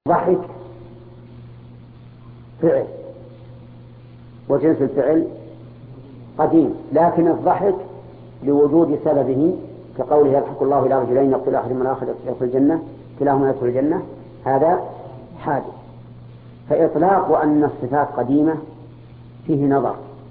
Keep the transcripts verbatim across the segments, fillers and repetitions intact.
ضحك فعل وجنس الفعل قديم، لكن الضحك لوجود سببه كقوله يضحك الله إلى رجلين يقتل أحدهما الآخر يدخل الجنة كلاهما يدخل الجنة، هذا حادث. فإطلاق أن الصفات قديمة فيه نظر،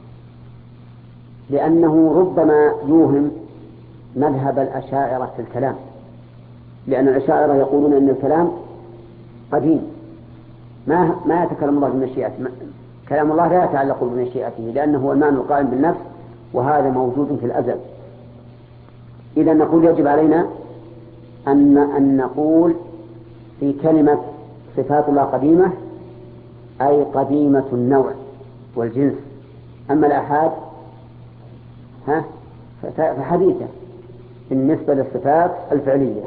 لأنه ربما يوهم مذهب الأشاعرة في الكلام، لأن الأشاعرة يقولون أن الكلام قديم ما ما يتكلم الله بمشيئته، كلام الله لا يتعلق بمشيئته لأنه هو المعنى القائم بالنفس وهذا موجود في الأزل. إذا نقول يجب علينا أن أن نقول في كلمة صفات الله قديمة أي قديمة النوع والجنس، أما الآحاد ها فحديثة بالنسبة للصفات الفعلية.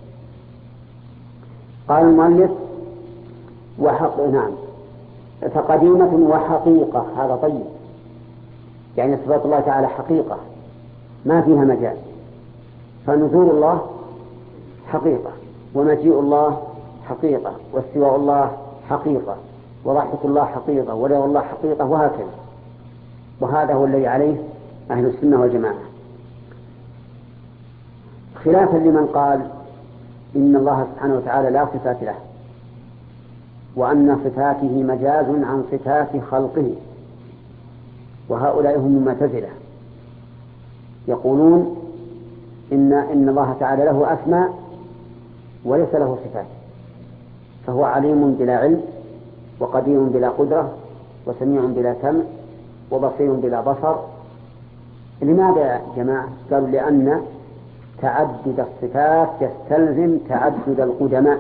قال المؤلف وحق نعم فقديمة وحقيقة، هذا طيب، يعني صفات الله تعالى حقيقة ما فيها مجال، فنزول الله حقيقة ومجيء الله حقيقة واستواء الله حقيقة وضحك الله حقيقة ورضا الله حقيقة وهكذا، وهذا هو الذي عليه أهل السنة والجماعة، خلافا لمن قال إن الله سبحانه وتعالى لا صفات له وأن صفاته مجاز عن صفات خلقه، وهؤلاء هم المعتزلة يقولون إن إن الله تعالى له أسماء وليس له صفات، فهو عليم بلا علم وقدير بلا قدرة وسميع بلا سمع وبصير بلا بصر. لماذا يا جماعة؟ قالوا لأن تعدد الصفات يستلزم تعدد القدماء.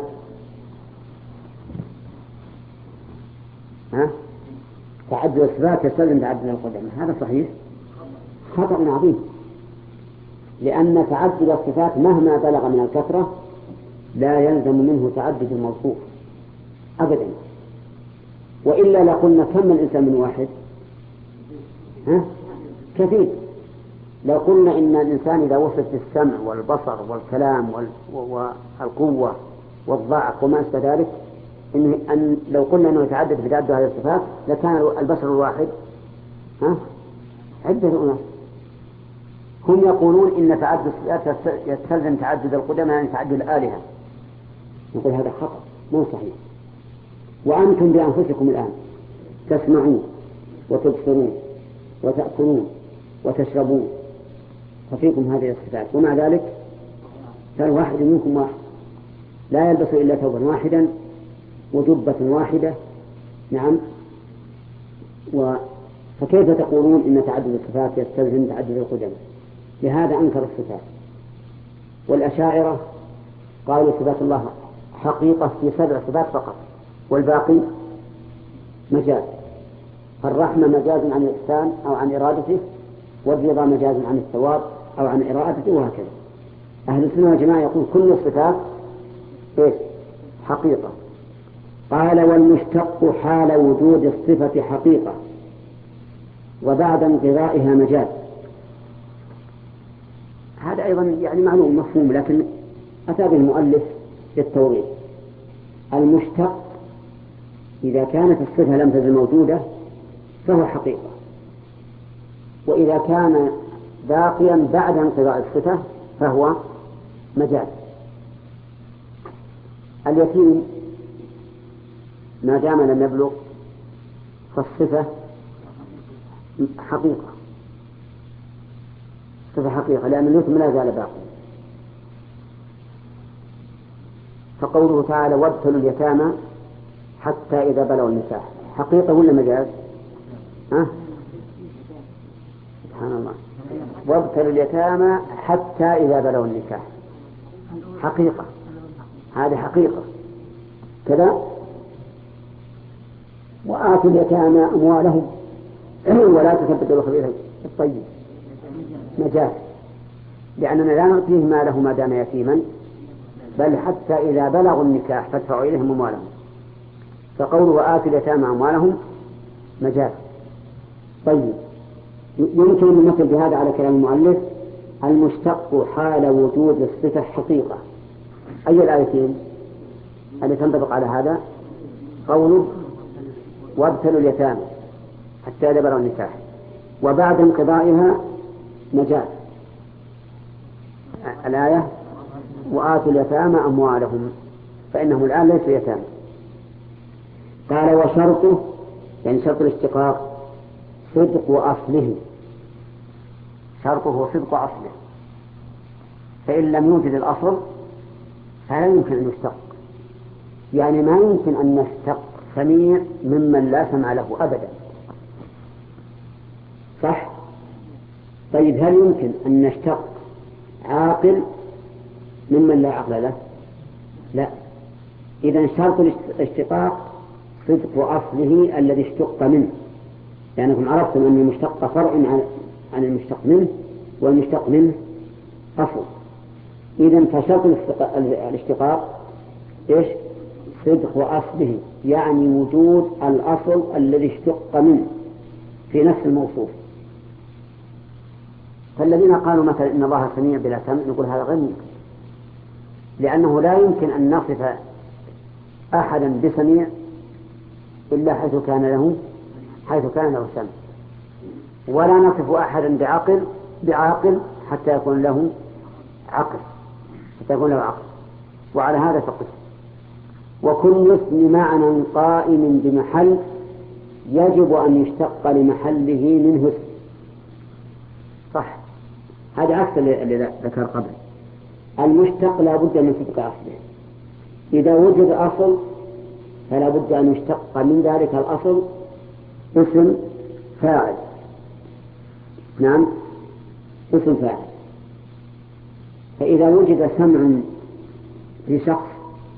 ها؟ تعدد الصفات يستلزم تعدد القدماء، هذا صحيح؟ خطأ عظيم، لأن تعدد الصفات مهما بلغ من الكثرة لا يلزم منه تعدد الموصوف أبدا، وإلا لقلنا كم الإنسان من واحد؟ ها؟ كثير. لو قلنا إن الإنسان إذا وصف بالسمع والبصر والكلام والقوة والضعف وما أشبه ذلك، إن أن لو قلنا أنه يتعدد في تعدد هذه الصفات لكان البشر الواحد ها عدة أناس. هم يقولون إن تعدد الصفات يستلزم تعدد القدماء يعني تعدد الآلهة، نقول هذا خطأ مو صحيح. وأنتم بأنفسكم الآن تسمعون وتبصرون وتأكلون وتشربون ففيكم هذه الصفات، ومع ذلك فالواحد منكم واحد لا يلبس إلا ثوبا واحدا وجبة واحدة. نعم، و فكيف تقولون إن تعدد الصفات يستلزم تعدد القدماء؟ لهذا أنكر الصفات. والأشاعرة قالوا صفات الله حقيقة في سبع صفات فقط والباقي مجاز، فالرحمة مجاز عن الإحسان أو عن إرادته، والرضا مجاز عن الثواب أو عن إرادته، وهكذا. أهل السنة والجماعة يقول كل الصفات إيش؟ حقيقة. قال والمشتق حال وجود الصفة حقيقة وبعد انقضائها مجاز. هذا أيضا يعني معلوم مفهوم، لكن أتى به المؤلف للتوضيح. المشتق إذا كانت الصفة لم تزل موجودة فهو حقيقة، وإذا كان باقيا بعد انقضاء الصفة فهو مجاز. اليتيم ما دام لم يبلغ فالصفة حقيقة، صفة حقيقة لأن اليتيم لا زال باقيا. فقوله تعالى وابتلوا اليتامى حتى إذا بلغوا النكاح حقيقة ولا مجاز؟ ها؟ سبحان الله. وابتلوا اليتامى حتى إذا بلغوا النكاح حقيقة، هذه حقيقة كذا. وآتوا اليتامى أموالهم ولا تثبتوا الخبيث الطيب مجاز، لأننا لا نعطيه ماله ما دام يتيما، بل حتى إذا بلغوا النكاح فادفعوا إليهم أموالهم. فقوله وآتوا اليتامى أموالهم مجاز. طيب، يمكن أن نمثل بهذا على كلام المؤلف المشتق حال وجود الصفة حقيقة. أي الآيتين اللي تنطبق على هذا؟ قوله وابتلوا اليتامى حتى إذا بلغوا النكاح، وبعد انقضائها مجاز الآية وآتوا اليتامى أموالهم فإنهم الآن ليسوا يتامى. قال وشرطه يعني شرط الاشتقاق صدق أصله، شرطه صدق أصله، فإن لم يوجد الأصل فلا يمكن أن يشتق، يعني ما يمكن أن نشتق سميع ممن لا سمع له أبدا، صح؟ طيب هل يمكن أن نشتق عاقل ممن لا عقل له؟ لا. إذن شرط الاشتقاق صدق أصله الذي اشتق منه، لأنكم يعني عرفتم أن المشتق فرع عن المشتق منه والمشتق منه أصل. إذن فشرط الاشتقاق إيش؟ صدق أصله، يعني وجود الأصل الذي اشتق منه في نفس الموصوف. فالذين قالوا مثلا إن الله سميع بلا سمع نقول هذا غير ممكن، لأنه لا يمكن أن نصف أحدا بسميع إلا حيث كان له حيث كان له سمع، ولا نصف أحدا بعقل بعاقل حتى يكون له عقل حتى يكون له عقل. وعلى هذا فقط. وكل اسم معنى قائم بمحل يجب أن يشتق لمحله منه اسم، صح؟ هذا عكس اللي ذكر قبل. المشتق لا بد من صدق أصله، إذا وجد أصل فلا بد أن يشتق من ذلك الأصل اسم فاعل. نعم، اسم فاعل. فإذا وجد سمع لشخص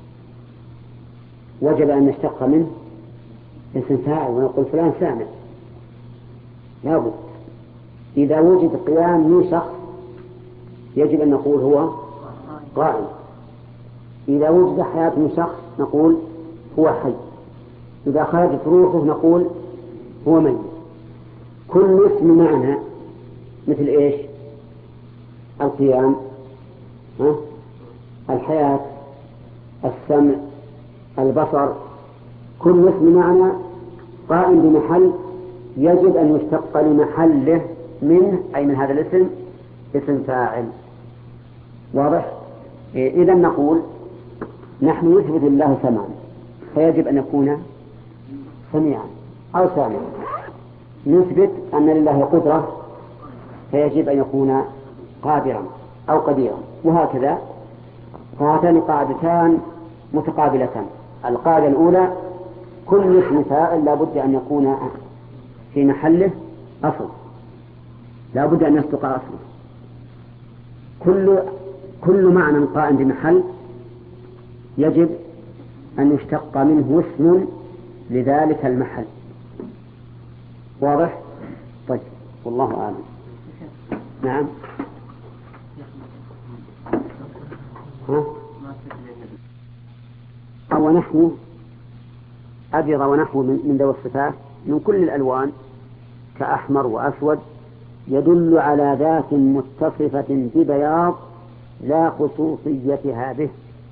وجب أن نشتق منه اسم فاعل ونقول فلان سامع، لا بد. إذا وجد قيام من شخص يجب أن نقول هو قائم. إذا وجد حياة من شخص نقول هو حي. إذا خرجت روحه نقول هو ميت. كل اسم معنى مثل إيش؟ القيام، ها؟ الحياة، السمع، البصر، كل اسم معنى قائم بمحل يجب أن يشتق لمحله منه أي من هذا الاسم اسم فاعل. واضح؟ إذا نقول نحن نثبت الله سمعا فيجب أن يكون سميعا أو سامعا، نثبت أن لله قدرة فيجب أن يكون قادرا أو قديرا، وهكذا. فهاتان قاعدتان متقابلتان. القاعدة الأولى كل اسم فاعل لا بد أن يكون في محله أصل، لا بد أن يصدق أصله. كل كل معنى قائم بمحل يجب أن يشتق منه اسم لذلك المحل. واضح؟ طيب، والله أعلم. نعم. ها؟ ونحو أبيض ونحو من ذوي الصفات من كل الألوان كأحمر وأسود يدل على ذات متصفة ببياض لا خصوصيتها به.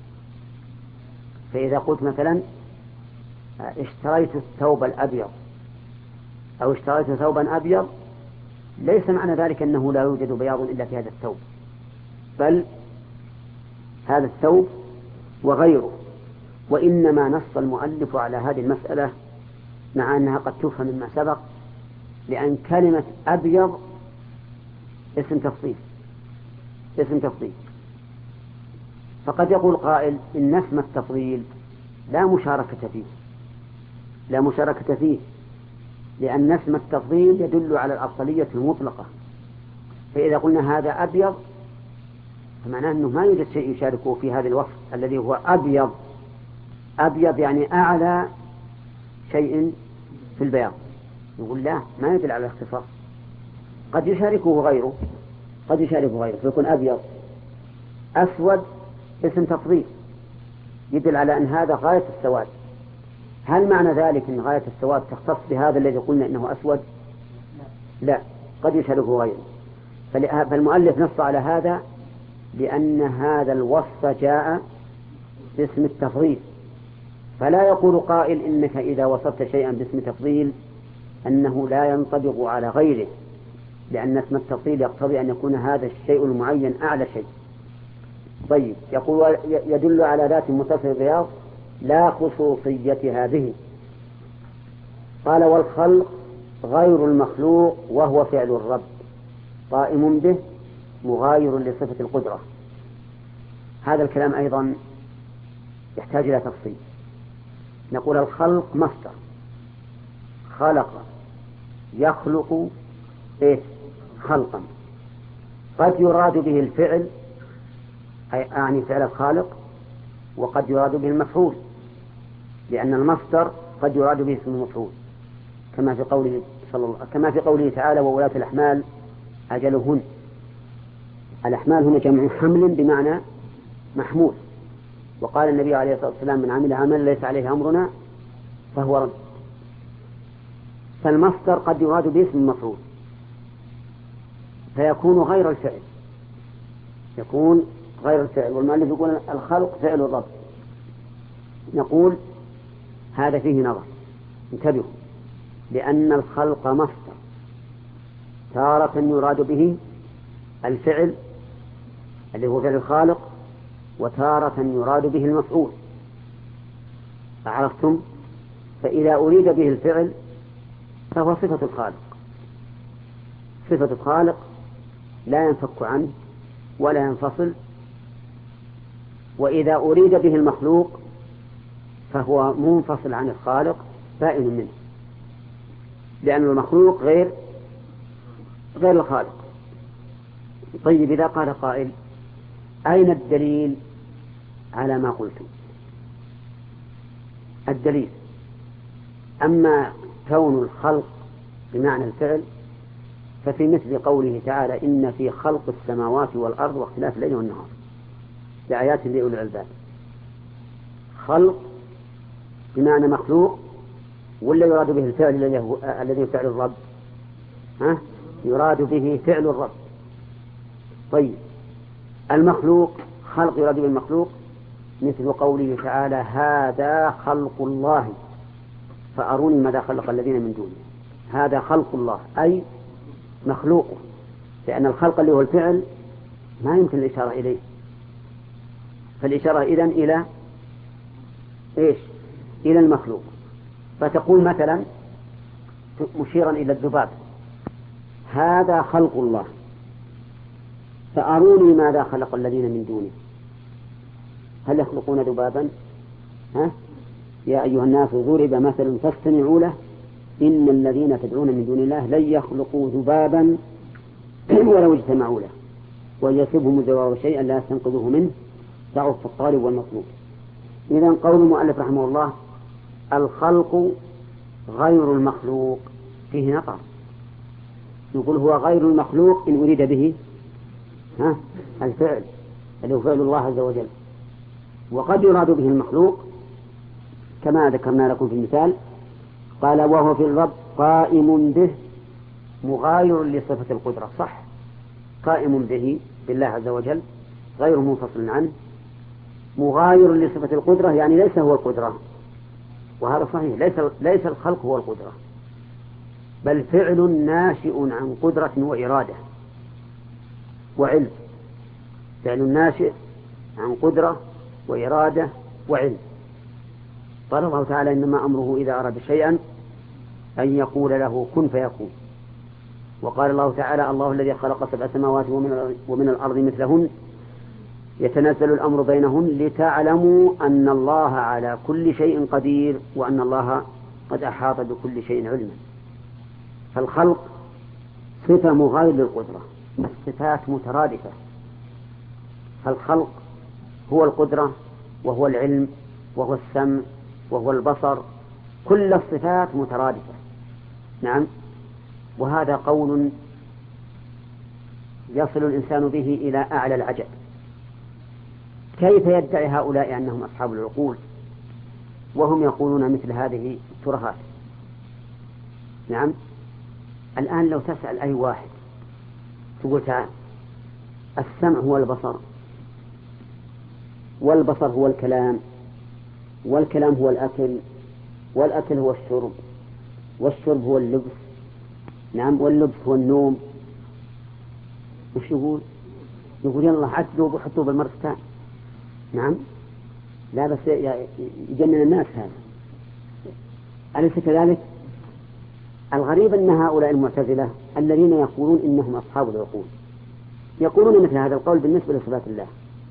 فإذا قلت مثلا اشتريت الثوب الأبيض أو اشتريت ثوبا أبيض، ليس معنى ذلك أنه لا يوجد بياض إلا في هذا الثوب، بل هذا الثوب وغيره. وإنما نص المؤلف على هذه المسألة مع أنها قد تفهم مما سبق، لأن كلمة أبيض اسم تفضيل اسم تفضيل فقد يقول قائل إن اسم التفضيل لا مشاركة فيه لا مشاركة فيه لأن اسم التفضيل يدل على الأصلية المطلقة. فإذا قلنا هذا أبيض فمعناه أنه ما يوجد شيء يشاركه في هذا الوصف الذي هو أبيض. أبيض يعني أعلى شيء في البياض. يقول لا، ما يدل على الاختصاص، قد يشاركه غيره قد يشاركه غيره فيكون أبيض. أسود اسم تفضيل يدل على أن هذا غاية السواد. هل معنى ذلك أن غاية السواد تختص بهذا الذي قلنا إنه أسود؟ لا، قد يشاركه غيره. فالمؤلف نص على هذا لأن هذا الوصف جاء باسم التفضيل، فلا يقول قائل إنك إذا وصفت شيئا باسم تفضيل أنه لا ينطبق على غيره، لأن اسم التفضيل يقتضي أن يكون هذا الشيء المعين أعلى شيء. طيب، يقول يدل على ذات متصل الرياض لا خصوصيتها به. قال والخلق غير المخلوق وهو فعل الرب قائم به مغاير لصفة القدرة. هذا الكلام أيضا يحتاج إلى تفصيل. نقول الخلق مصدر، خلق يخلق إيه؟ خلقا. قد يراد به الفعل أي أعني فعل الخالق، وقد يراد به المفعول، لأن المصدر قد يراد به اسم المفعول، كما في قوله صلى الله كما في قوله تعالى وولاة الأحمال أجلهن. الأحمال هنا جمع حمل بمعنى محمول، وقال النبي عليه الصلاة والسلام من عمل عمل ليس عليه أمرنا فهو رد. فالمصدر قد يراد به اسم المفعول فيكون غير الفعل، يكون غير الفعل. والمؤلف يقول الخلق فعل الرب. نقول هذا فيه نظر، انتبهوا، لأن الخلق مصدر تارة يراد به الفعل الذي هو فعل الخالق، وتارة يراد به المفعول. عرفتم؟ فإذا أريد به الفعل فهو صفة الخالق، صفة الخالق لا ينفك عنه ولا ينفصل. وإذا أريد به المخلوق فهو منفصل عن الخالق بائن منه، لأن المخلوق غير غير الخالق. طيب، إذا قال قائل أين الدليل على ما قلت؟ الدليل أما كون الخلق بمعنى الفعل ففي مثل قوله تعالى إن في خلق السماوات والأرض واختلاف الليل والنهار لآيات لأولي الألباب. خلق بمعنى مخلوق، ولا يراد به الفعل الذي هو فعل الرب؟ ها؟ يراد به فعل الرب. طيب، المخلوق خلق يراد به المخلوق، مثل قوله تعالى هذا خلق الله فأروني ماذا خلق الذين من دونه. هذا خلق الله أي مخلوقه، لأن الخلق اللي هو الفعل ما يمكن الإشارة إليه، فالإشارة إذن إلى إيش؟ إلى المخلوق. فتقول مثلا مشيرا إلى الذباب هذا خلق الله فأروني ماذا خلق الذين من دونه. هل يخلقون ذبابا؟ ها؟ يا أيها الناس ضرب مثل فاستمعوا له إن الذين تدعون من دون الله لن يخلقوا ذبابا ولو اجتمعوا له ويسبهم الذباب شيئا لا يستنقذوه منه ضعف الطالب والمطلوب. إذن قول المؤلف رحمه الله الخلق غير المخلوق فيه نقر. نقول هو غير المخلوق إن أريد به ها الفعل الذي هو فعل الله عز وجل، وقد يراد به المخلوق كما ذكرنا لكم في المثال. قال وهو في الرب قائم به مغاير لصفة القدرة. صح، قائم به بالله عز وجل غير منفصل عنه، مغاير لصفة القدرة يعني ليس هو القدرة، وهذا صحيح. ليس ليس الخلق هو القدرة، بل فعل ناشئ عن قدرة وإرادة وعلم. فعل ناشئ عن قدرة وإرادة وعلم. قال الله تعالى إنما أمره إذا أراد شيئا أن يقول له كن فيكون. وقال الله تعالى الله الذي خلق سبع سماوات ومن الأرض مثلهن يتنزل الأمر بينهن لتعلموا أن الله على كل شيء قدير وأن الله قد أحاط بكل شيء علما. فالخلق صفة مغاير للقدرة، الصفات مترادفة. فالخلق هو القدرة وهو العلم وهو السمع وهو البصر، كل الصفات مترادفة. نعم، وهذا قول يصل الإنسان به إلى أعلى العجب. كيف يدعي هؤلاء أنهم أصحاب العقول وهم يقولون مثل هذه الترهات؟ نعم، الآن لو تسأل أي واحد تقول تعال السمع هو البصر والبصر هو الكلام والكلام هو الأكل، والأكل هو الشرب، والشرب هو اللبس، نعم، واللبس هو النوم. وش يقول؟ يقول يلا عدلوا وحطوا بالمرستان. نعم، لا بس يجنن الناس هذا، أليس كذلك؟ الغريب أن هؤلاء المعتزلة الذين يقولون إنهم أصحاب العقول يقولون مثل هذا القول بالنسبة لصفات الله،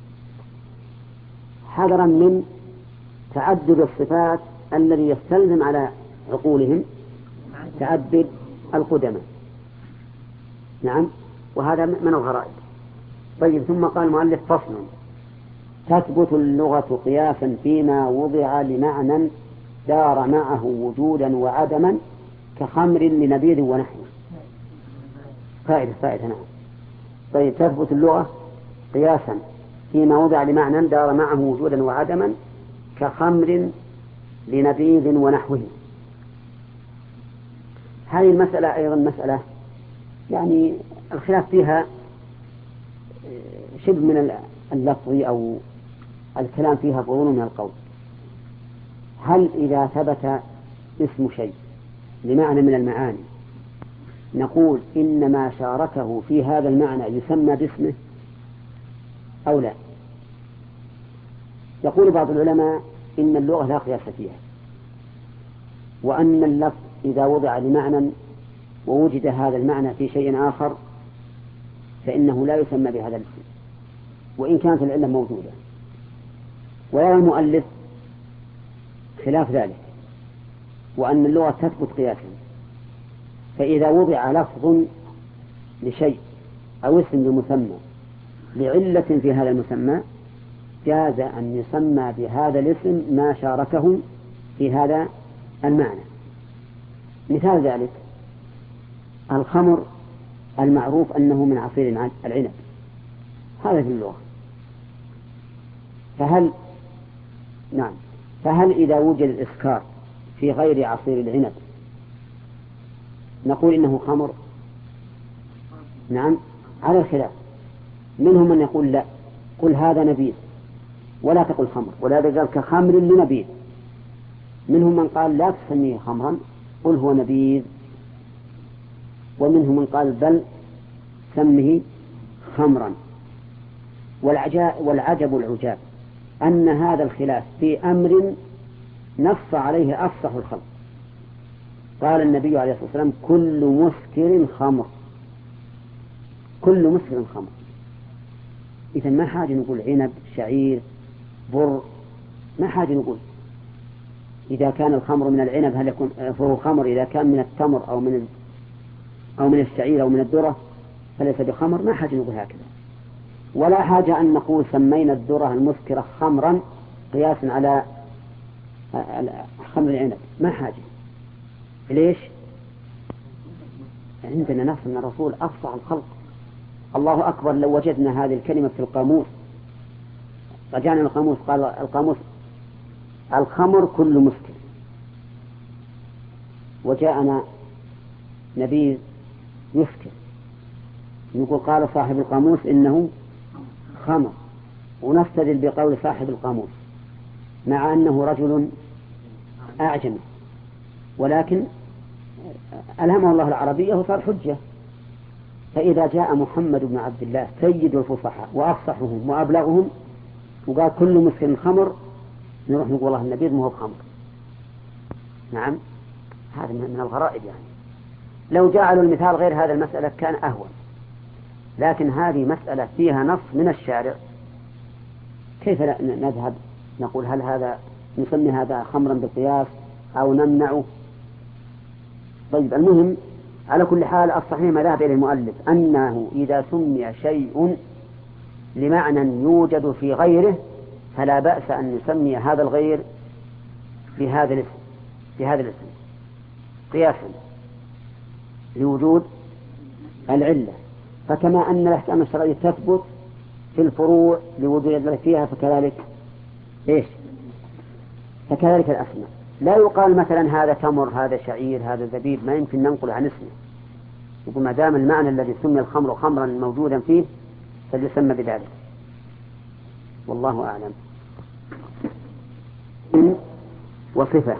حذرا من تعدد الصفات الذي يستلزم على عقولهم تعدد القدماء. نعم، وهذا من الغرائب. طيب، ثم قال المؤلف: فصل: تثبت اللغة قياسا فيما وضع لمعنى دار معه وجودا وعدما كخمر لنبيذ ونحوه. فائدة فائدة نعم. طيب، تثبت اللغة قياسا فيما وضع لمعنى دار معه وجودا وعدما كخمر لنبيذ ونحوه. هذه المسألة أيضا مسألة يعني الخلاف فيها شبه من اللفظ أو الكلام فيها ظنون من القول. هل إذا ثبت اسم شيء لمعنى من المعاني نقول إن ما شاركه في هذا المعنى يسمى باسمه أو لا؟ يقول بعض العلماء إن اللغة لا قياس فيها، وأن اللفظ إذا وضع لمعنى ووجد هذا المعنى في شيء آخر فإنه لا يسمى بهذا الاسم وإن كانت العلة موجودة. ويرى المؤلف خلاف ذلك، وأن اللغة تثبت قياسا، فإذا وضع لفظ لشيء أو اسم لمسمى لعلة في هذا المسمى جاز أن يسمى بهذا الاسم ما شاركه في هذا المعنى. مثال ذلك الخمر المعروف أنه من عصير العنب، هذا في اللغة. فهل نعم فهل إذا وجد الإسكار في غير عصير العنب نقول إنه خمر؟ نعم، على الخلاف. منهم من يقول لا، قل هذا نبيذ ولا تقل خمر، ولا تقل كخمر لنبيذ. منهم من قال لا تسميه خمرا، قل هو نبيذ. ومنهم من قال بل سمه خمرا. والعجب العجاب أن هذا الخلاف في أمر نص عليه أفصح الخلق. قال النبي عليه الصلاة والسلام: كل مسكر خمر، كل مسكر خمر. إذن ما حاجة نقول عنب، شعير، بر، ما حاجة نقول إذا كان الخمر من العنب هل يكون فهو خمر، إذا كان من التمر أو من أو من الشعير أو من الذرة فليس بخمر، ما حاجة نقول هكذا. ولا حاجة أن نقول سمينا الذرة المسكرة خمرا قياسا على خمر العنب، ما حاجة. ليش؟ عندنا نص من الرسول أفصح الخلق. الله أكبر لو وجدنا هذه الكلمة في القاموس. رجعنا القاموس، قال القاموس: الخمر كل مسكر. وجاءنا نبيذ يسكر، نقول قال صاحب القاموس إنه خمر، ونستدل بقول صاحب القاموس مع أنه رجل أعجمي، ولكن ألهمه الله العربية وصار حجة. فإذا جاء محمد بن عبد الله سيد الفصحاء وأفصحهم وأبلغهم وقال كل مسكر خمر، نروح نقول الله النبيذ ما هو خمر. نعم، هذا من الغرائب. يعني لو جعلوا المثال غير هذا المسألة كان أهون، لكن هذه مسألة فيها نص من الشارع، كيف نذهب نقول هل هذا نسمي هذا خمرا بالقياس أو نمنعه؟ طيب، المهم على كل حال الصحيح ما ذهب إليه المؤلف أنه إذا سمي شيء لمعنى يوجد في غيره فلا بأس أن نسمي هذا الغير بهذا الاسم بهذا الاسم قياسا لوجود العلة. فكما أن الأحكام الشرعية تثبت في الفروع لوجود العلة فيها، فكذلك إيش؟ فكذلك الأسماء. لا يقال مثلا هذا تمر، هذا شعير، هذا زبيب، ما يمكن ننقل عن اسمه. يقول ما دام المعنى الذي سمي الخمر خمرا موجودا فيه فليسمى بذلك. والله أعلم. وصفة.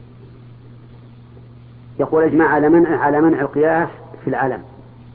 يقول اجمع على منع على منع القياس في العلم،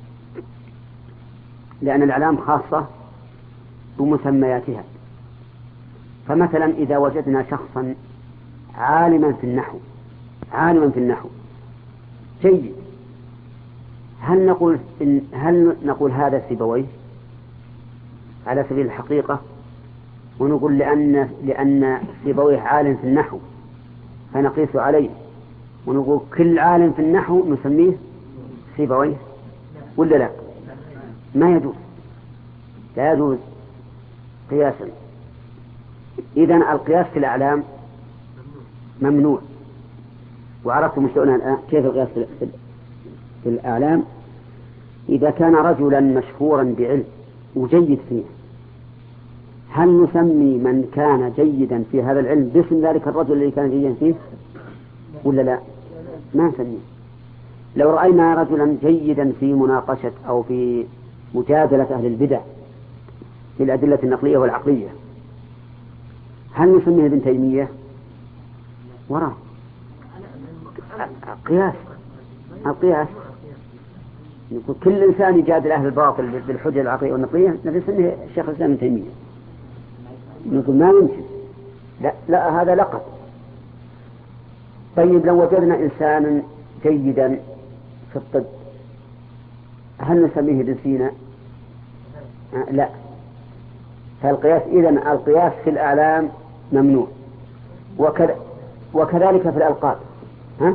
لأن الأعلام خاصة بمسمياتها. فمثلا إذا وجدنا شخصا عالما في النحو عالما في النحو جيد، هل نقول إن هل نقول هذا سيبويه على سبيل الحقيقة، ونقول لأن لأن سيبويه عالم في النحو فنقيس عليه، ونقول كل عالم في النحو نسميه سيبويه، ولا لا؟ ما يجوز، لا يجوز قياسا. إذن القياس في الأعلام ممنوع. وعرفتم مشتؤنا الآن كيف القياس في الأعلام؟ إذا كان رجلا مشهورا بعلم وجيد فيه، هل نسمي من كان جيدا في هذا العلم باسم ذلك الرجل الذي كان جيدا فيه ولا لا؟ ما نسميه. لو رأينا رجلا جيدا في مناقشة أو في مجادلة أهل البدع في الأدلة النقلية والعقلية، هل نسميه ابن تيمية؟ وراء قياس القياس يقول كل إنسان يجادل أهل الباطل بالحجة العقلية والنقلية نسميه الشيخ الإسلام ابن تيمية. نقول ما يمكن، لا, لا هذا لقب. طيب لو وجدنا إنسانا جيدا في الطب، هل نسميه ابن سينا؟ آه لا. فالقياس إذن القياس في الأعلام ممنوع، وكذا وكذلك في الألقاب. ها؟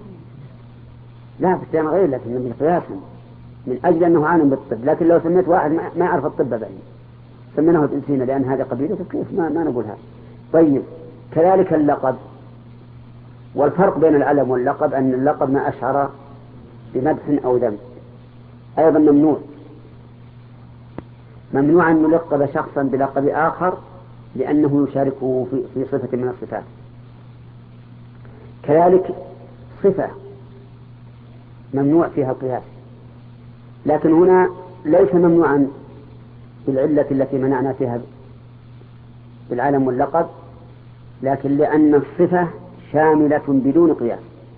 لا بس أنا غير، لكن من القياس من أجل أنه عالم بالطب. لكن لو سميت واحد ما يعرف الطب بعيد سميناه ابن سينا لأن هذا قبيله، فكيف ما, ما نقول هذا. طيب كذلك اللقب. والفرق بين العلم واللقب أن اللقب ما أشعر بمدح أو ذم، أيضا ممنوع. ممنوع أن نلقب شخصا بلقب آخر لأنه يشاركه في, في صفة من الصفات. كذلك صفة ممنوع فيها القياس، لكن هنا ليس ممنوعا بالعلة التي منعنا فيها بالعلم واللقب، لكن لأن الصفة شاملة بدون قياس.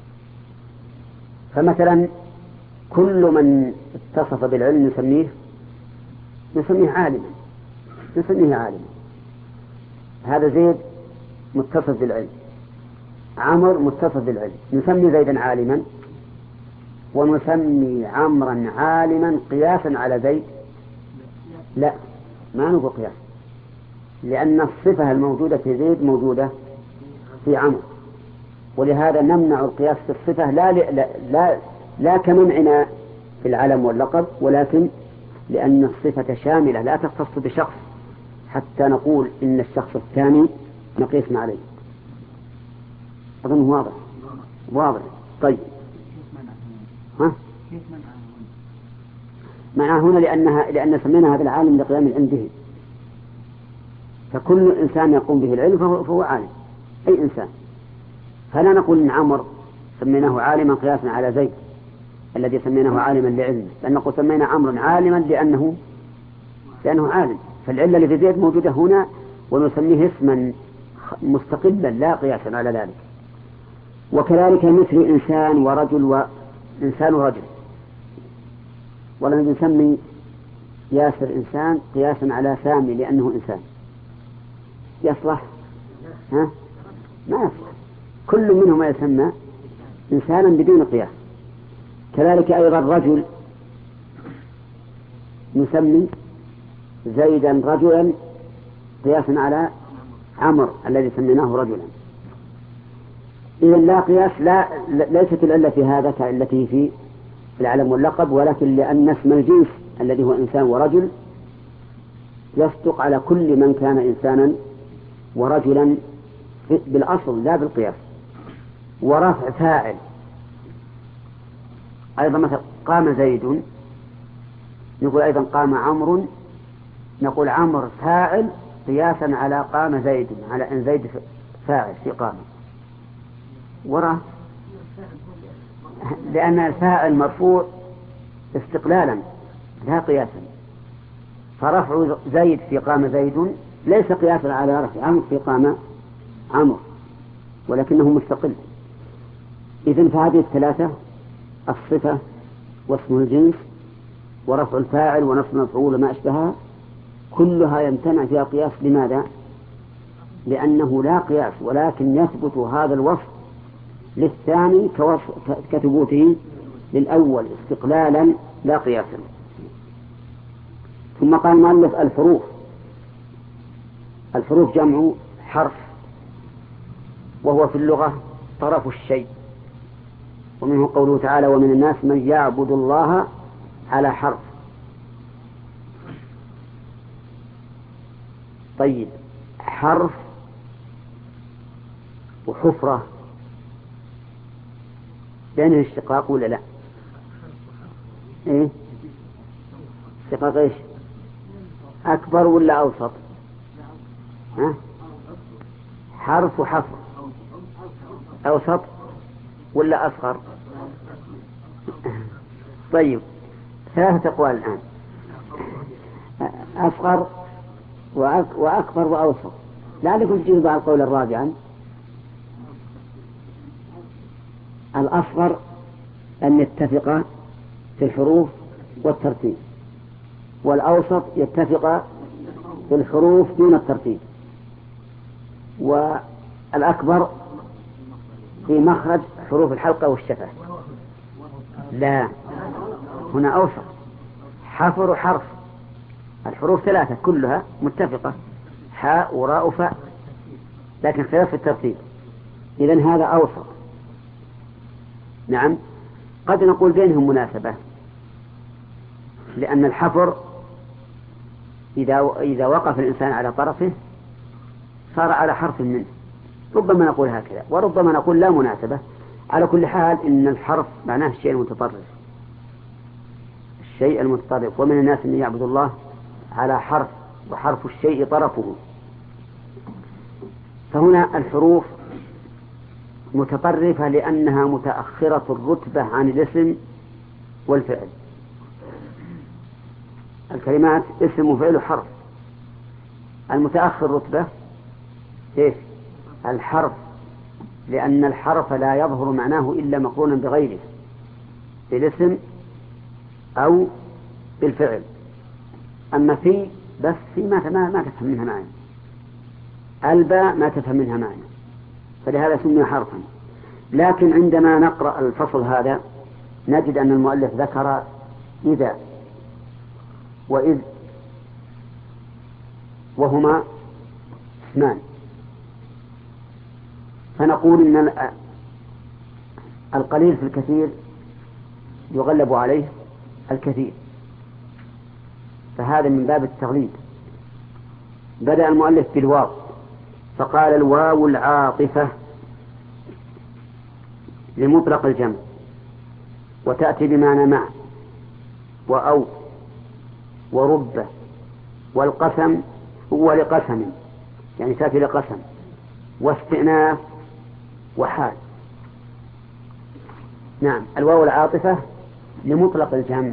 فمثلا كل من اتصف بالعلم نسميه نسميه عالما نسميه عالما هذا زيد متصف بالعلم، عمر متصف بالعلم، نسمي زيدا عالما ونسمي عمرا عالما قياسا على زيد؟ لا، ما نقول قياس، لأن الصفة الموجودة في زيد موجودة في عمر، ولهذا نمنع القياس في الصفة لا, لا, لا, لا كمنعنا في العلم واللقب، ولكن لأن الصفة شاملة لا تختص بشخص حتى نقول إن الشخص الثاني نقيسنا عليه. أظن واضح واضح. طيب ها؟ معناه هنا لأنها لأن سمينا هذا العالم لقيام العلم به، فكل إنسان يقوم به العلم فهو, فهو عالم، أي إنسان. فلا نقول إن عمر سميناه عالما قياسا على زيد الذي سميناه عالما لعلمه، بل نقول سمينا عمرا عالما لأنه لأنه عالم، فالعلة اللي في زيد موجودة هنا ونسميه اسما مستقلا لا قياسا على ذلك. وكذلك مثل إنسان ورجل وإنسان ورجل، ولم نسمي ياسر إنسان قياسا على سامي لأنه إنسان، يصلح؟ ها؟ ما يصلح، كل منهما يسمى إنسانا بدون قياس. كذلك أيضا رجل نسمي زيدا رجلا قياسا على عمر الذي سميناه رجلا. إذن لا قياس، لا ليست العلة في هذا كالتي في العلم واللقب، ولكن لأن اسم الجنس الذي هو إنسان ورجل يصدق على كل من كان إنسانا ورجلا بالأصل لا بالقياس. ورفع فاعل أيضا، مثل قام زيد نقول أيضا قام عمرو، نقول عمرو فاعل قياسا على قام زيد، على أن زيد فاعل في قام وراه، لأن الفاعل مرفوع استقلالا لا قياسا. فرفع زيد في قام زيد ليس قياسا على رفع عمرو في قام عمرو، ولكنه مستقل. إذن فهذه الثلاثة، الصفة واسم الجنس ورفع الفاعل ونصب المفعول وما أشبهها، كلها يمتنع فيها قياس. لماذا؟ لأنه لا قياس، ولكن يثبت هذا الوصف للثاني كثبوته للأول استقلالا لا قياسا. ثم قال المؤلف الحروف. الحروف جمع حرف، وهو في اللغة طرف الشيء، ومنه قوله تعالى ومن الناس من يعبد الله على حرف. طيب، حرف وحفرة بينه اشتقاق ولا لا؟ ايه اشتقاق ايش؟ اكبر ولا اوسط؟ ها؟ حرف وحفر اوسط ولا اصغر؟ طيب، ثلاثة أقوال الآن، أصغر وأكبر وأوسط. لعلكم تجيبوا على القول الرابعا. الأصغر أن يتفق في الحروف والترتيب، والأوسط يتفق في الحروف دون الترتيب، والأكبر في مخرج حروف الحلقة والشفة. لا، هنا أوسط، حفر وحرف، الحروف ثلاثة كلها متفقة، حاء وراء وفاء، لكن خلاف في الترتيب. إذن هذا أوسط. نعم، قد نقول بينهم مناسبة، لأن الحفر إذا إذا وقف الإنسان على طرفه صار على حرف منه، ربما نقول هكذا وربما نقول لا مناسبة. على كل حال إن الحرف معناه الشيء المتطرف، الشيء المتطرف. ومن الناس من يعبد الله على حرف، وحرف الشيء طرفه. فهنا الحروف متطرفة لأنها متأخرة الرتبة عن الاسم والفعل. الكلمات اسم وفعل وحرف. المتأخر رتبة كيف؟ الحرف، لأن الحرف لا يظهر معناه إلا مقرونا بغيره، بالاسم أو بالفعل. أما في بس في ما ما تفهم منها معنى، الباء ما تفهم منها معنى، فلهذا سمي حرفا. لكن عندما نقرأ الفصل هذا نجد أن المؤلف ذكر إذا وإذ، وهما اسمان، فنقول إن القليل في الكثير يغلب عليه الكثير، فهذا من باب التغليب. بدأ المؤلف بالواو فقال الواو العاطفة لمطلق الجمع، وتأتي بمعنى مع وأو ورب والقسم ولقسم، يعني تأتي لقسم واستئناف وحال. نعم، الواو العاطفة لمطلق الجمع،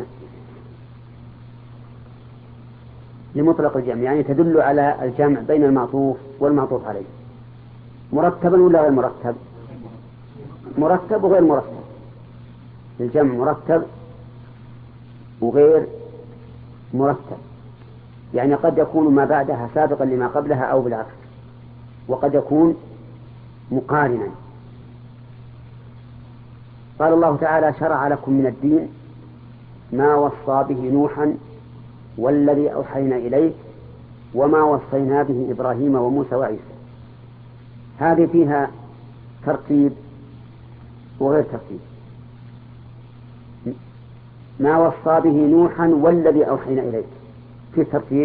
لمطلق الجمع يعني تدل على الجمع بين المعطوف والمعطوف عليه. مرتبا ولا غير مرتب؟ مرتب وغير مرتب. الجمع مرتب وغير مرتب، يعني قد يكون ما بعدها سابقا لما قبلها أو بالعكس، وقد يكون مقارنا. قال الله تعالى شرع لكم من الدين ما وصى به نوحا والذي أوحينا إليك وما وصينا به إبراهيم وموسى وعيسى. هذه فيها ترتيب وغير ترتيب. ما وصى به نوحا والذي أوحينا إليك في ترتيب،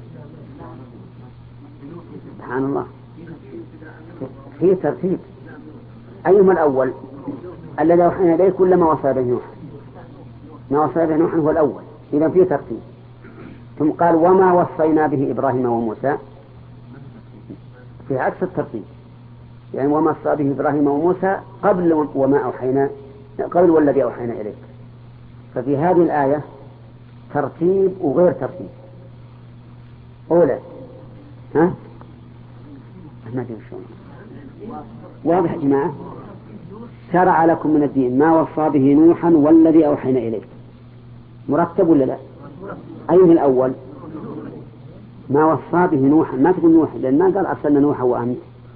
سبحان الله، في ترتيب. أيهما الأول؟ الذي أوحينا إليك ولا ما وصى به نوحا؟ ما وصى به نوحا هو الأول، إذا في ترتيب. ثم قال وما وصينا به إبراهيم وموسى في عكس الترتيب، يعني وما وصى به إبراهيم وموسى قبل وما أوحينا، قبل والذي أوحينا إليك. ففي هذه الآية ترتيب وغير ترتيب. أولا ها؟ ما أدري شلون واضح يا جماعة؟ شرع لكم من الدين ما وصى به نوحا والذي أوحينا إليك. مرتب ولا لا؟ أيه الأول؟ ما وصى به نوحا، ما تقول نوح لأن ما قال أرسلنا نوحا وأنت.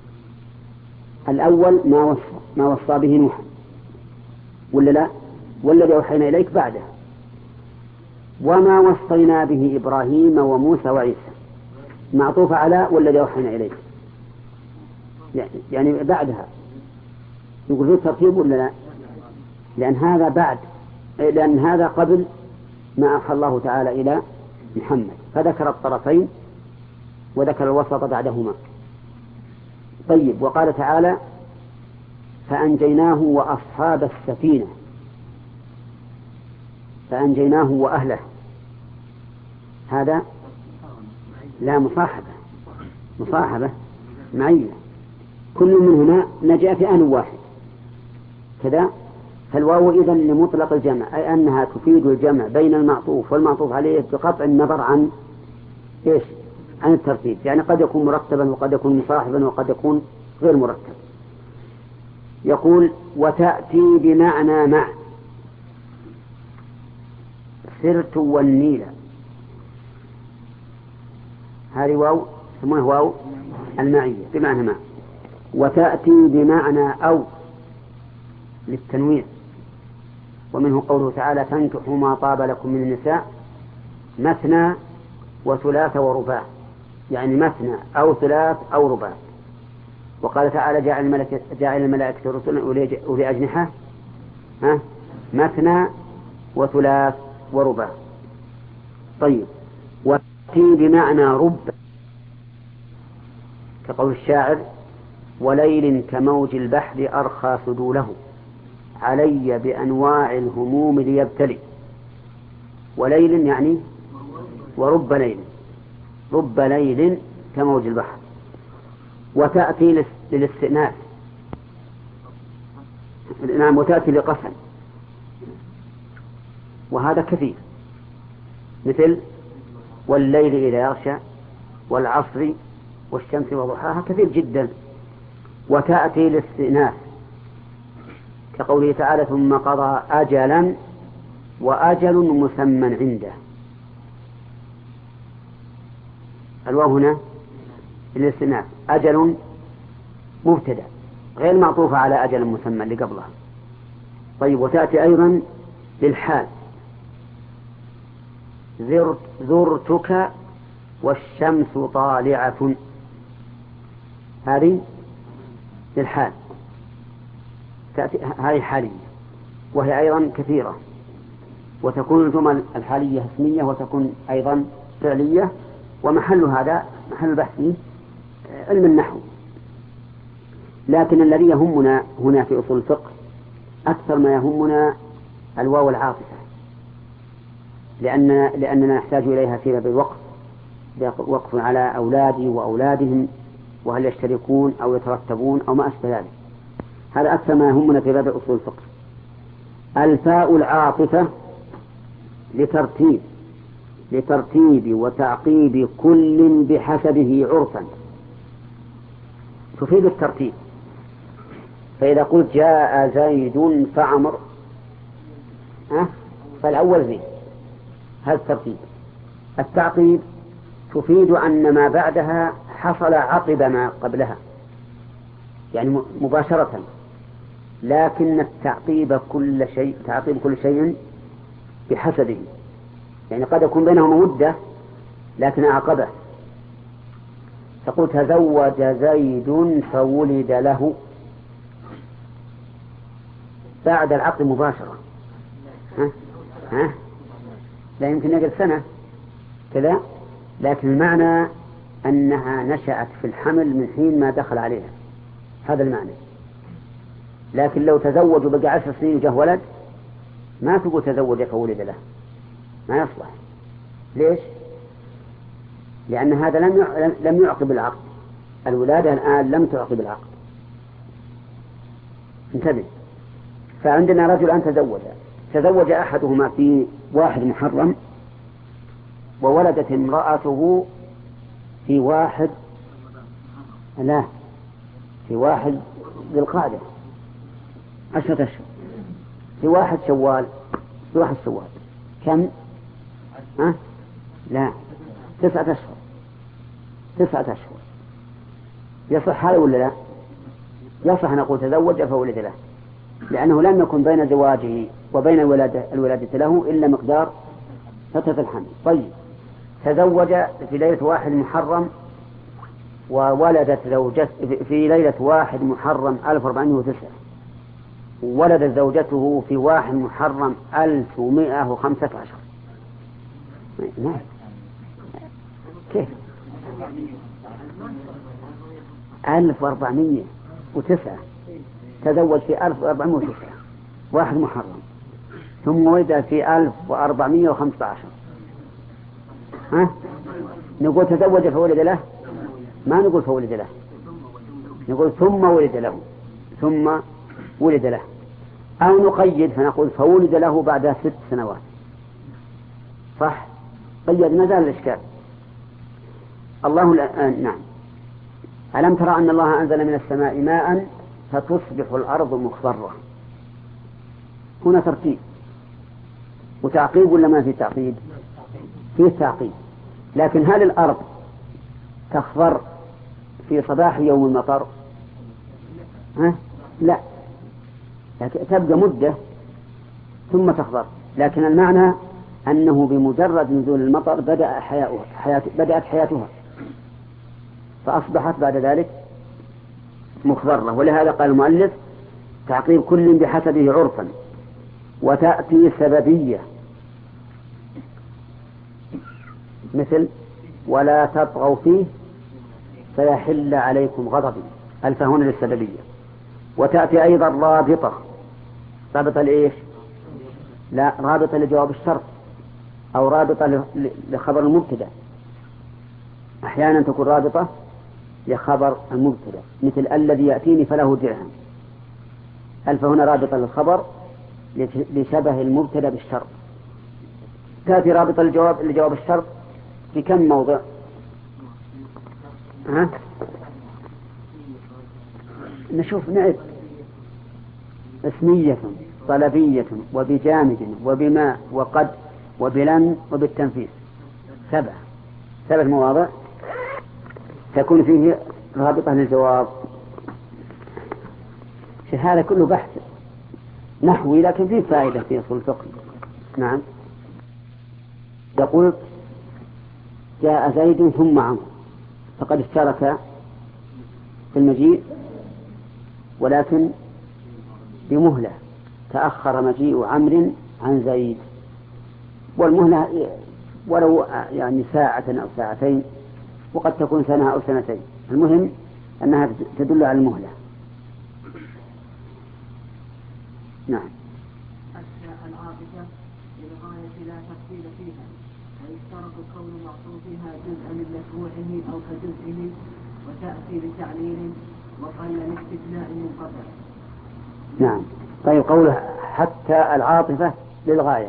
الأول ما وصى ما وصى به نوحا ولا لا؟ والذي أوحينا إليك بعده. وما وصينا به إبراهيم وموسى وعيسى معطوف على والذي أوحينا إليك، يعني بعدها. يقول في ترتيب ولا لا؟ لأن هذا بعد، لأن هذا قبل ما أوحى الله تعالى إلى محمد، فذكر الطرفين وذكر الوسط بعدهما. طيب، وقال تعالى فأنجيناه وأصحاب السفينة، فأنجيناه وأهله، هذا لا مصاحبة، مصاحبة معية، كل منهما نجا في آن واحد كذا. فالواو إذن لمطلق الجمع، أي أنها تفيد الجمع بين المعطوف والمعطوف عليه بقطع النظر عن إيش؟ عن الترتيب. يعني قد يكون مرتبا وقد يكون مصاحبا وقد يكون غير مرتب. يقول وتأتي بمعنى مع، سرت والنيل، هذه واو يسمونها واو المعية بمعنى مع. وتأتي بمعنى أو للتنويع، ومنه قوله تعالى فانكحوا ما طاب لكم من النساء مثنى وثلاث ورباع، يعني مثنى أو ثلاث أو رباع. وقال تعالى جاعل الملائكة جاعل الملائكة رسلا أولي أجنحة ها مثنى وثلاث ورباع. طيب، وتأتي بمعنى رب، كقول الشاعر وليل كموج البحر أرخى سدوله علي بأنواع الهموم ليبتلي. وليل يعني ورب ليل، رب ليل كموج البحر. وتأتي للاستئناس، نعم، وتأتي لقسم، وهذا كثير، مثل والليل إذا يغشى والعصر والشمس وضحاها، كثير جدا. وتأتي للاستئناس كقوله تعالى ثم قضى أجلا وأجل مسمى عنده. الواو هنا للاستئناس، أجل مبتدأ غير معطوفة على أجل مسمى اللي قبلها. طيب، وتأتي أيضا للحال، زرت زرتك والشمس طالعة، هذه للحال، تأتي هذه حالية، وهي أيضا كثيرة. وتكون الجمل الحالية اسمية وتكون أيضا فعلية. ومحل هذا محل البحث علم النحو. لكن الذي يهمنا هنا في أصول الفقه أكثر ما يهمنا الواو العاطفة، لأن لأننا نحتاج إليها في باب الوقف، وقف على أولادي وأولادهم، وهل يشتركون أو يترتبون أو ما أشبه ذلك. هذا أكثر ما يهمنا في باب أصول الفقه. الفاء العاطفة لترتيب لترتيب وتعقيب كل بحسبه عرفا، تفيد الترتيب. فإذا قلت جاء زيد فعمر، ها فالأول زيد، هذا الترتيب. التعقيب تفيد أن ما بعدها حصل عقب ما قبلها، يعني مباشرة. لكن التعقيب كل شيء تعقيب كل شيء بحسبه، يعني قد يكون بينهما مدة لكن أعقبه. تقول تزوج زيد فولد له، بعد العقد مباشرة، ها؟ ها؟ لا يمكن نقل سنة كذا، لكن المعنى أنها نشأت في الحمل من حين ما دخل عليها، هذا المعنى. لكن لو تزوج وبقى عشر سنين وجه ولد ما تقول تزوج فولد له، ما يصلح. ليش؟ لأن هذا لم لم يعقب العقد، الولادة الآن لم تعقب العقد. انتبه. فعندنا رجل تزوج تزوج أحدهما في واحد محرم، وولدت امرأته في واحد لا في واحد ذي القعدة عشرة أشهر، في واحد شوال في واحد شوال كم؟ أه؟ لا تسعة أشهر تسعة أشهر. يصح هذا ولا لا؟ يصح أن أقول تزوج فولد له، لأنه لم يكن بين زواجه وبين الولادة, الولادة له إلا مقدار فترة الحمل. طيب تزوج في ليلة واحد محرم وولدت زوجته في ليلة واحد محرم ألف وأربعمائة وتسعة، ولدت زوجته في واحد محرم ألف ومائة وخمسة عشر. نعم كيف؟ ألف وأربعمائة وتسعة تزوج في ألف وأربعمائة وتسعة واحد محرم، ثم ولد في ألف وأربعمائة وخمسة عشر. ها؟ نقول تزوج فولد له؟ ما نقول فولد له، نقول ثم ولد له ثم ولد له، أو نقيد فنقول فولد له بعد ست سنوات. صح؟ قيدنا زال الإشكال. الله لا... آه نعم. ألم ترى أن الله أنزل من السماء ماء فتصبح الأرض مخضرة؟ هنا ترتيب وتعقيب ولا ما في تعقيب؟ فيه تعقيب. لكن هل الأرض تخضر في صباح يوم المطر؟ ها؟ لا، تبقى مدة ثم تخضر، لكن المعنى أنه بمجرد نزول المطر بدأ حياتها حيات بدأت حياتها فأصبحت بعد ذلك مخضرة. ولهذا قال المؤلف تعقيب كل بحسبه عرفا، وتأتي سببية مثل ولا تطغوا فيه فيحل عليكم غضبي، ألف هنا للسببية. وتأتي أيضا رابطة، رابطة لإيش؟ لا، رابطة لجواب الشرط أو رابطة لخبر المبتدأ. أحيانا تكون رابطة لخبر المبتدأ مثل الذي يأتيني فله درهم، ألف هنا رابطة للخبر لشبه المبتدأ بالشرط. تأتي رابطة لجواب لجواب الشرط في كم موضع؟ ها؟ نشوف نعد: اسمية طلبية وبجامد وبما وقد وبلن وبالتنفيذ. سبع سبع مواضع تكون فيه رابطة للجواب. هذا كله بحث نحوي لكن فيه فائدة في أصول الفقه. نعم. يقول جاء زيد ثم عمرو فقد اشترك في المجيء ولكن بمهلة، تأخر مجيء عمرو عن زيد، والمهلة ولو يعني ساعة أو ساعتين، وقد تكون سنة أو سنتين، المهم أنها تدل على المهلة. نعم. العاطفة للغاية لا تفصيل فيها، ويشترط كون معطوفها جزءا من مشروعه أو كجزئه، وتأتي لتعليل وقل لاستثناء منقطع. نعم. طيب قوله حتى العاطفة للغاية،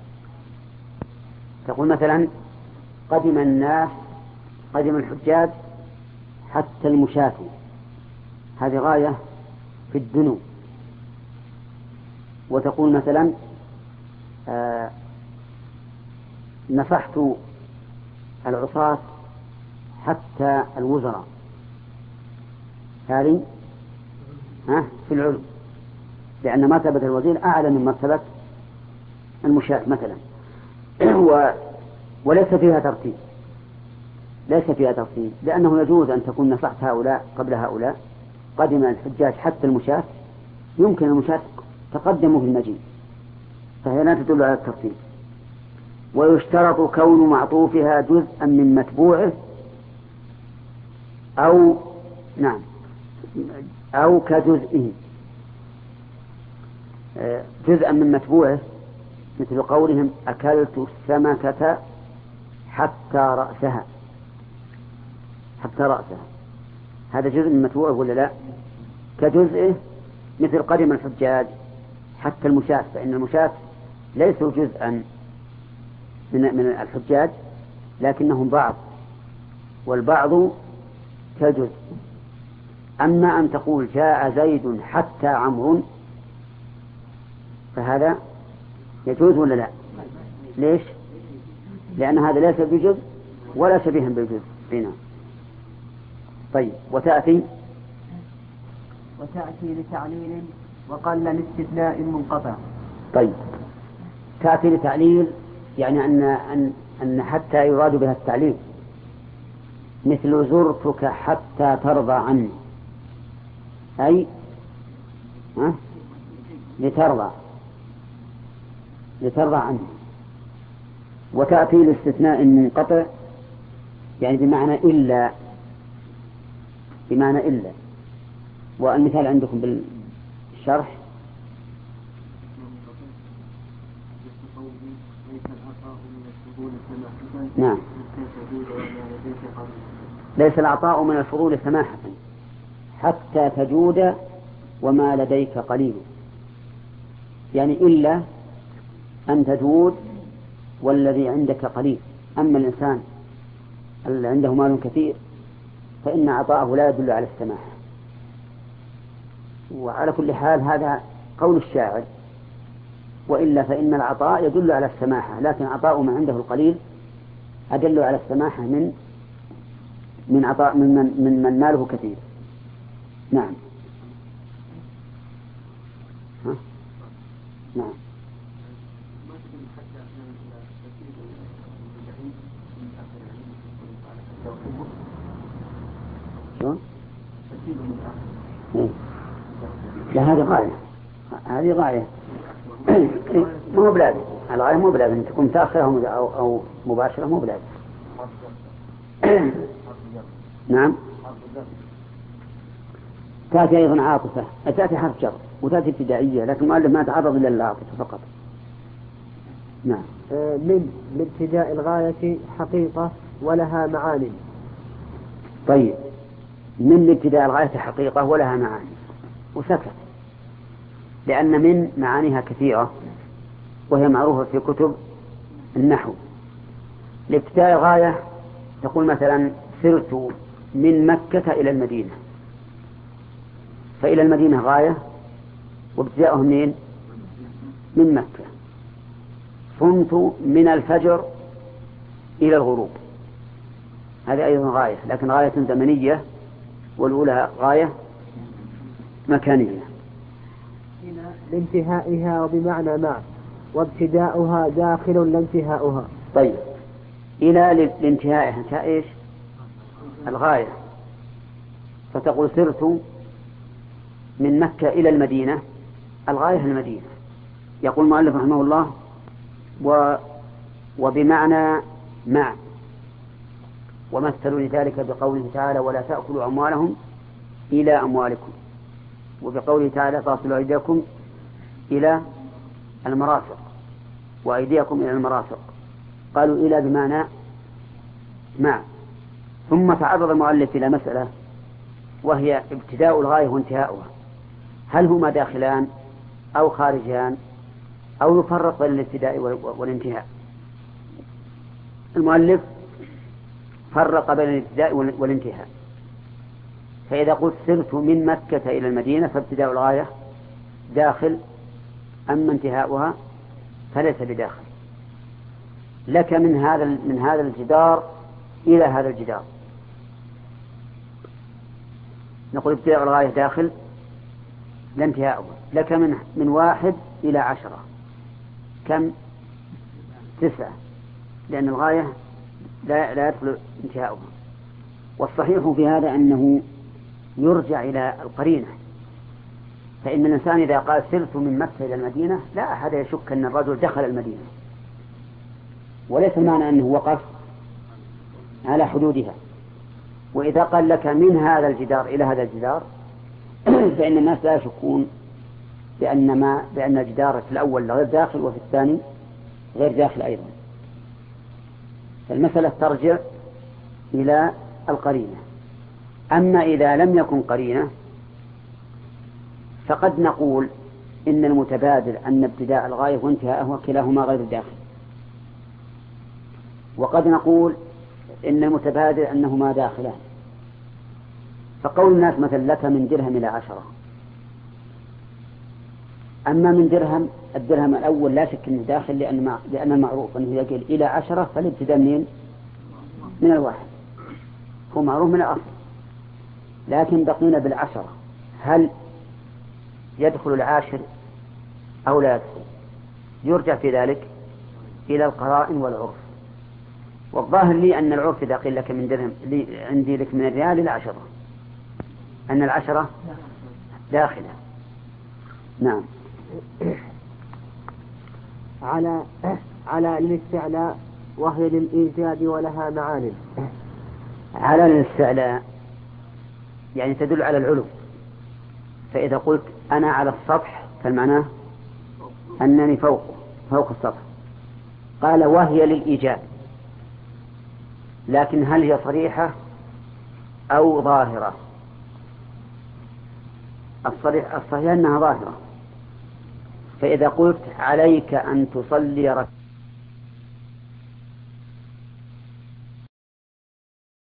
تقول مثلا قدم الناس قدم الحجاج حتى المشاة، هذه غاية في الدنو. وتقول مثلا آه نصحت العصاة حتى الوزراء، هذه ها في العلو، لأن مرتبة الوزير أعلى من مرتبة المشاة مثلا. و وليس فيها ترتيب ليس فيها ترتيب لأنه يجوز أن تكون نصحت هؤلاء قبل هؤلاء. قدم الحجاج حتى المشاة، يمكن المشاة تقدموا في المجيء، فهي لا تدل على الترتيب. ويشترط كون معطوفها جزءا من متبوعه أو نعم أو كجزئه، جزءا من متبوعه مثل قولهم أكلت السمكة حتى رأسها حتى رأسها، هذا جزء من متبوعه ولا لا؟ كجزئه مثل قدم الحجاج حتى المشاة، فإن المشاة ليسوا جزءا من من الحجاج لكنهم بعض، والبعض كالجزء. أما أن تقول جاء زيد حتى عمرو فهذا يجوز ولا لا؟ ليش؟ لأن هذا ليس بجزء ولا شبيها بالجزء هنا. طيب وتأتي وتأتي لتعليل وقل لاستثناء منقطع. طيب تأتي لتعليل يعني أن أن أن حتى يراد بها التعليل، مثل زرتك حتى ترضى عني، أي ها لترضى لترضى عني. وتأتي لاستثناء منقطع يعني بمعنى إلا، بمعنى إلا. والمثال عندكم بالشرح نعم ليس العطاء من الفضول سماحة حتى تجود وما لديك قليل، يعني إلا أن تجود والذي عندك قليل. أما الإنسان اللي عنده مال كثير فإن عطاءه لا يدل على السماحة. وعلى كل حال هذا قول الشاعر، وإلا فإن العطاء يدل على السماحة، لكن عطاء من عنده القليل أدل على السماحة من من عطاء من من, من, من ماله كثير. نعم ها؟ نعم شو؟ لا هذه غاية، هذه غاية ما هو بلاد، الغاية مو بلاد أن تكون تأخرة أو أو مباشرة مو بلاد. نعم تأتي أيضا عاطفة، تأتي حرف جر وتأتي ابتدائية، لكن المؤلف ما تعرض إلا للعاطفة فقط. نعم من لابتداء الغاية حقيقة ولها معاني. طيب من لابتداء الغاية حقيقة ولها معاني وسكت، لأن من معانيها كثيرة وهي معروفة في كتب النحو. لابتداء الغاية تقول مثلا سرت من مكة إلى المدينة، فإلى المدينة غاية وابتداؤه منين؟ من مكة. صمت من الفجر إلى الغروب، هذه أيضا غاية، لكن غاية زمنية، والأولى غاية مكانية. لانتهائها وبمعنى مع، وابتداؤها داخل لانتهاؤها. طيب إلى لانتهائها انتهاء إيش؟ الغاية. فتقول سرت من مكة إلى المدينة، الغاية المدينة. يقول المؤلف رحمه الله و وبمعنى مع، ومثلوا لذلك بقوله تعالى ولا تأكلوا أموالهم إلى أموالكم، وبقوله تعالى فاصلوا أيديكم إلى المرافق وأيديكم إلى المرافق. قالوا إلى بمعنى مع. ثم تعرض المؤلف إلى مسألة وهي ابتداء الغاية وانتهاؤها، هل هما داخلان أو خارجان أو يفرق بين الابتداء والانتهاء؟ المؤلف فرق بين الابتداء والانتهاء، فإذا قلت سرت من مكة إلى المدينة فابتداء الغاية داخل، أما انتهاؤها فليس بداخل. لك من هذا من هذا الجدار إلى هذا الجدار، نقول ابتداء الغاية داخل لا انتهاؤها. لك من من واحد إلى عشرة، كم؟ تسعة، لأن الغاية لا لا يدخل انتهاؤها. والصحيح في هذا أنه يرجع إلى القرينة، فإن الإنسان إذا قال سرت من مكة إلى المدينة لا أحد يشك أن الرجل دخل المدينة، وليس المعنى أنه وقف على حدودها. وإذا قال لك من هذا الجدار إلى هذا الجدار فإن الناس لا يشكون بأن ما بأن الجدار في الأول غير داخل وفي الثاني غير داخل أيضا. المسألة ترجع إلى القرينة. أما إذا لم يكن قرينة فقد نقول إن المتبادل أن ابتداء الغاية وانتهاءه كلاهما غير داخل، وقد نقول إن المتبادل أنهما داخلان. فقول الناس مثلا لك من درهم إلى عشرة، أما من درهم الدرهم الأول لا شك أنه داخل، لأن لأن المعروف أنه يقول إلى عشرة فالابتداء منين؟ من الواحد، هو معروف من الأصل. لكن بقينا بالعشرة، هل يدخل العاشر أو لا يدخل؟ يرجع في ذلك إلى القرائن والعرف. والظاهر لي أن العرف إذا قيل لك من درهم لي عندي لك من الريال إلى عشرة، أن العشرة داخلة. نعم. على على الاستعلاء وهي للإيجاد ولها معان. على الاستعلاء يعني تدل على العلو، فإذا قلت أنا على السطح فالمعنى أنني فوق فوق السطح. قال وهي للإيجاد، لكن هل هي صريحة أو ظاهرة؟ الصريح الصحيح أنها ظاهرة. فإذا قلت عليك أن تصلي ركعتين